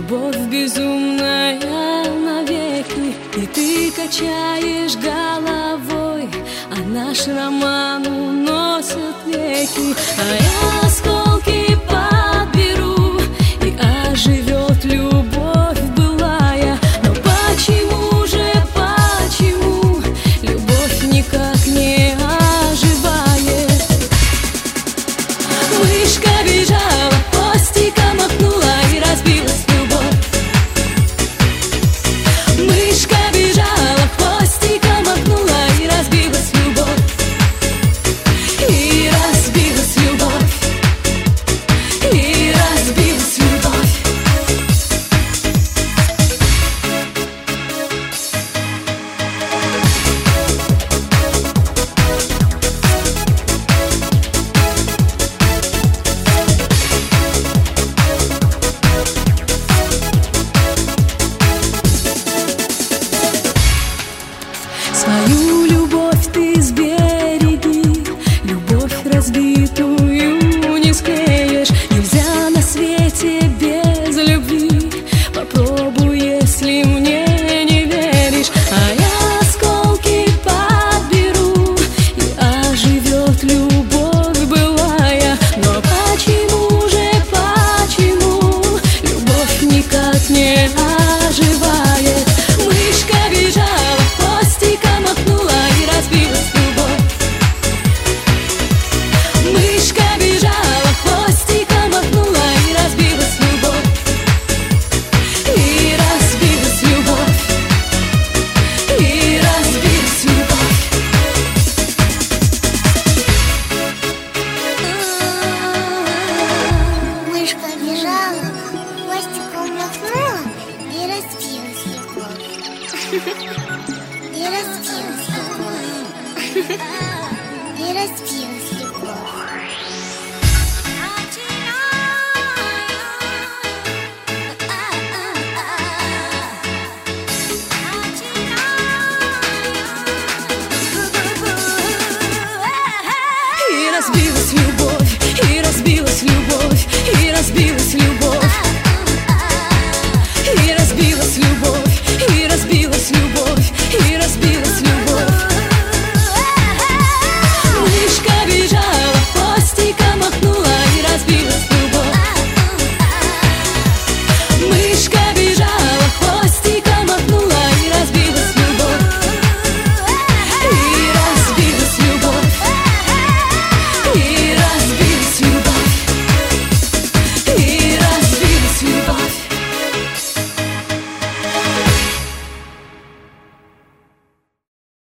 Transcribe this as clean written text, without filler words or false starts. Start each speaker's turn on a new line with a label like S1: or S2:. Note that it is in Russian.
S1: любовь безумная навеки. И ты качаешь головой, а наш роман уносят веки. А я осколки подберу, и оживет любовь былая. Но почему же, почему любовь никак не оживает? Мышка бежала, хвостиком махнула и разбилась любовь. Мышка бежала, хвостиком махнула и разбилась любовь. И разбилась любовь. И разбилась любовь. Свою любовь ты сбереги, любовь разбитую не склеишь. Нельзя на свете без любви, попробуй, если мне не веришь. А я осколки подберу, и оживет любовь былая. Но почему же, почему любовь никак не оживает? Мышка бежала, хвостиком махнула и разбилась любовь. Мышка бежала, хвостиком махнула и разбилась любовь. И разбилась любовь. И разбилась любовь.
S2: Мышка бежала, хвостиком махнула и разбилась любовь. И разбилась любовь. И разбилась любовь.
S1: И разбилась любовь, и разбилась любовь, и разбилась.